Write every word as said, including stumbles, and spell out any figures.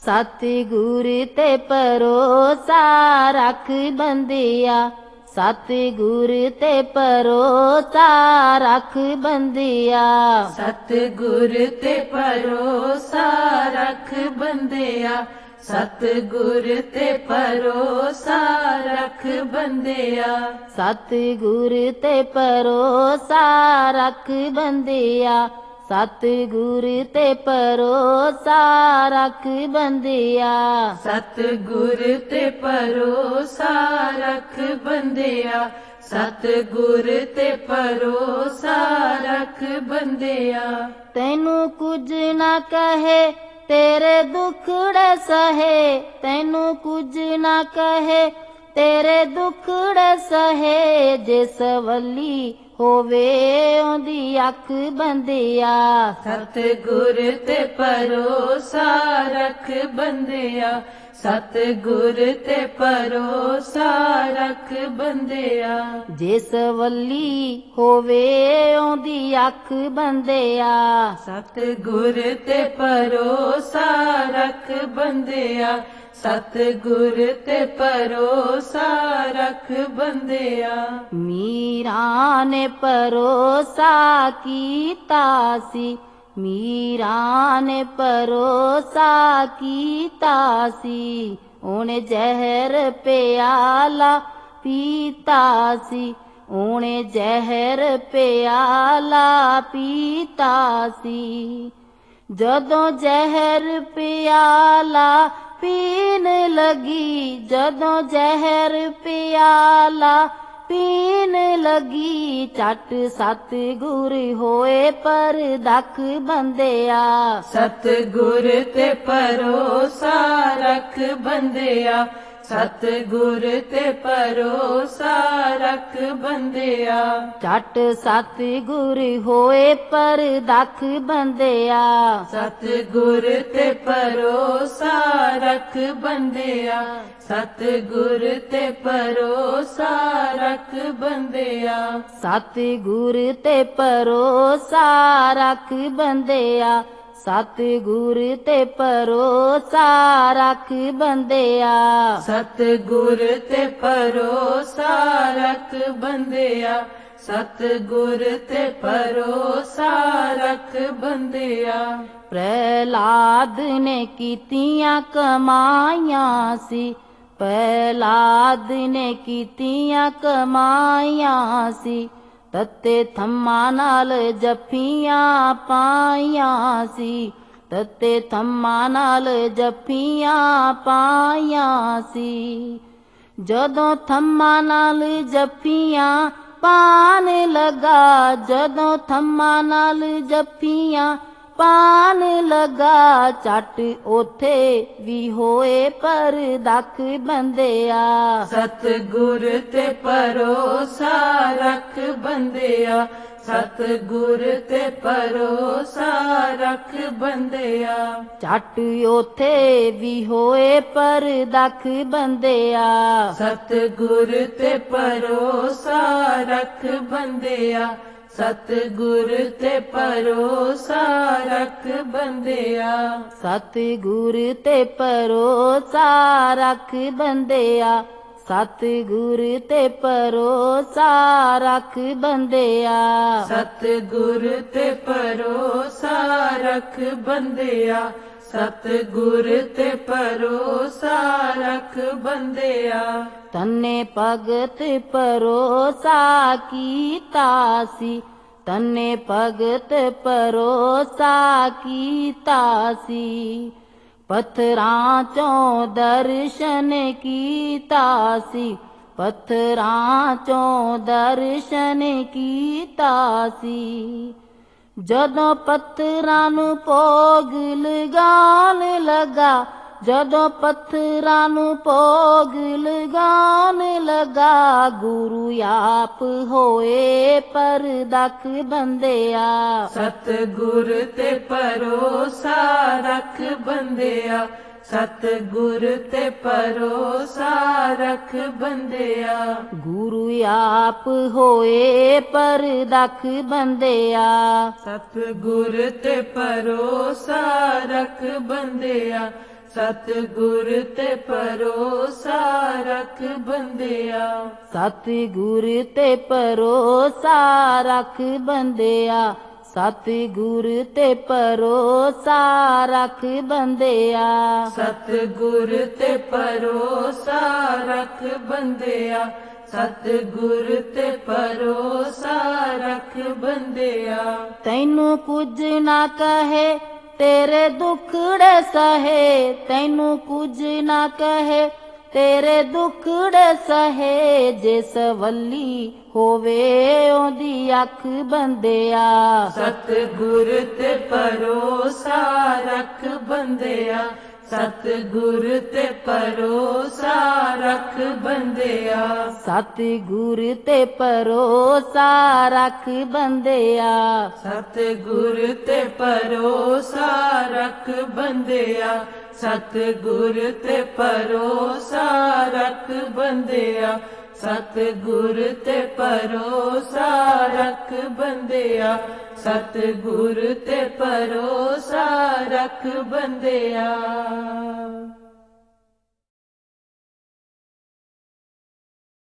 सतगुर ते भरोसा रख बंदिया, सतगुर ते भरोसा रख बंदिया। सतगुर ते भरोसा रख बंदिया, सतगुर ते भरोसा रख बंदिया। सतगुर ते भरोसा रख बंदिया, सतगुर ते भरोसा रख बंदिया। सतगुर ते भरोसा रख बंदिया, सतगुर ते भरोसा रख बंदिया। तैनू कुछ ना कहे तेरे दुखड़े सहे, तैनू कुछ ना कहे तेरे दुखड़े सहे। जिस वली होवे ओंदी अख बंदिया, सतगुर ते भरोसा रख बंदिया, सतगुर ते भरोसा रख बंदिया। जिस वली होवे ओंदी अख बंदिया, सतगुर ते भरोसा रख बंदिया, सतगुर ते भरोसा रख बंदिया। मीरा ने भरोसा कीता सी, मीरा ने भरोसा कीता सी। ओने जहर प्याला पीता सी, ओने जहर प्याला पीता सी। जदों जहर प्याला पीन लगी, जदों जहर प्याला पीन लगी। चट सतगुर होए पर दख बंदिया, सतगुर ते भरोसा रख बंदिया, सतगुर ते भरोसा रख बंदिया। चट सतगुर होए पर दख बंदिया, सतगुर ते भरोसा रख बंदिया, सतगुर ते भरोसा रख बंदिया। सतगुर ते भरोसा रख बंदिया, सतगुर ते भरोसा रख बंदिया। सतगुर ते भरोसा रख बंदिया, सतगुर ते भरोसा रख बंदिया। प्रहलाद ने कीतियां कमाइयां सी, प्रहलाद ने कीतियां कमाइयां सी। तत्ते थम्मा नाल जफियां पाइयां सी, तत्ते थम्मा नाल जफियां पाइयां सी। जदों थम्मा नाल जफियां पान लगा, जदों थम्मा नाल जफियां पान लगा। चट ओथे भी होए पर दख बंदिया, सतगुर ते भरोसा रख बंदिया, सतगुर ते भरोसा रख बंदिया। चट ओथे भी होए पर दख बंदिया, सतगुर ते भरोसा रख बंदिया, सतगुर ते भरोसा रख बंदिया। सतगुर ते भरोसा रख बंदिया, सतगुर ते भरोसा रख बंदिया। सतगुर ते भरोसा रख बंदिया, सतगुर ते भरोसा रख बंदिया। तन्ने भगत भरोसा कीता सी, तन्ने भगत भरोसा कीता सी। पत्थरां चों दर्शन कीता सी, पत्थरां चों दर्शन कीता सी। जदों पत्थरां नू भोग लगान लगा, जदों पत्थरां नू भोग लगान लगा। गुरु आप होए पर दख बंदिया, सतगुर ते भरोसा रख बंदिया, सतगुर ते भरोसा रख बंदिया। गुरु आप होए पर दख बंदिया, सतगुर ते भरोसा रख बंदिया, ਸਤਿਗੁਰ ਤੇ ਭਰੋਸਾ ਰੱਖ ਬੰਦਿਆ। ਸਤਿਗੁਰ ਤੇ ਭਰੋਸਾ ਰੱਖ ਬੰਦਿਆ। ਸਤਿਗੁਰ ਤੇ ਭਰੋਸਾ ਰੱਖ ਬੰਦਿਆ। ਸਤਿਗੁਰ ਤੇ ਭਰੋਸਾ ਰੱਖ ਬੰਦਿਆ। ਸਤਿਗੁਰ ਤੇ ਭਰੋਸਾ ਰੱਖ ਬੰਦਿਆ। ਤੈਨੂੰ ਕੁਝ ਨਾ ਕਹੇ ਤੇਰੇ ਦੁੱਖੜੇ ਸਹੇ। ਤੈਨੂੰ ਕੁਝ ਨਾ ਕਹੇ ਤੇਰੇ ਦੁੱਖੜੇ ਸਹੇ। ਜੇ ਸਵੱਲੀ ਹੋਵੇ ਉਹਦੀ ਅੱਖ ਬੰਦਿਆ। ਸਤਿਗੁਰ ਤੇ ਭਰੋਸਾ ਰੱਖ ਬੰਦਿਆ। ਸਤਿਗੁਰ ਤੇ ਭਰੋਸਾ ਰੱਖ ਬੰਦਿਆ। ਸਤਿਗੁਰ ਤੇ ਭਰੋਸਾ ਰੱਖ ਬੰਦਿਆ। ਸਤਿਗੁਰ ਤੇ ਭਰੋਸਾ ਰੱਖ ਬੰਦਿਆ। ਸਤਿਗੁਰ ਤੇ ਭਰੋਸਾ ਰੱਖ ਬੰਦਿਆ। ਸਤਿਗੁਰ ਤੇ ਭਰੋਸਾ ਰੱਖ ਬੰਦਿਆ। ਸਤਿਗੁਰ ਤੇ ਭਰੋਸਾ ਰੱਖ ਬੰਦਿਆ।